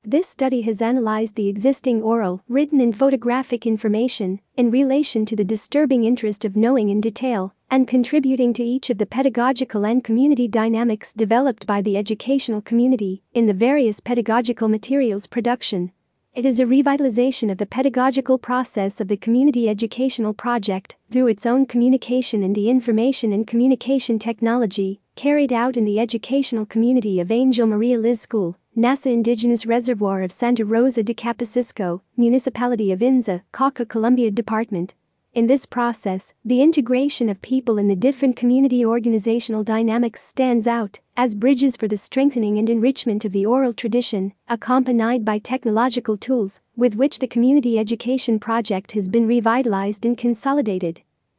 This study has analyzed the existing oral, written and photographic information in relation to the disturbing interest of knowing in detail and contributing to each of the pedagogical and community dynamics developed by the educational community in the various pedagogical materials production. It is a revitalization of the pedagogical process of the community educational project through its own communication and the information and communication technology carried out in the educational community of Angel Maria Liz School, NASA Indigenous Reservoir of Santa Rosa de Capacisco, Municipality of Inza, Cauca, Colombia Department. In this process, the integration of people in the different community organizational dynamics stands out as bridges for the strengthening and enrichment of the oral tradition, accompanied by technological tools with which the community education project has been revitalized and consolidated.